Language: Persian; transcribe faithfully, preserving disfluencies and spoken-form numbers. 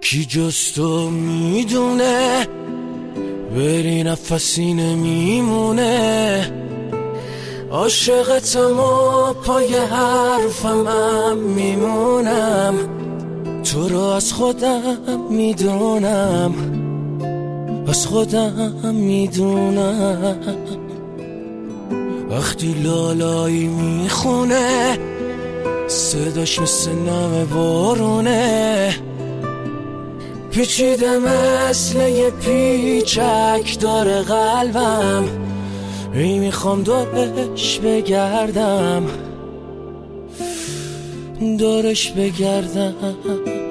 کی جز تو میدونه بری نفسی نمیمونه. عاشقتم و پای حرفم هم میمونم. تو رو از خودم میدونم، از خودم میدونم. وقتی لالایی میخونه صداش مثل نم بارونه. پیچیده مثل یه پیچک داره قلبم، ای میخوام دورش بگردم، دورش بگردم.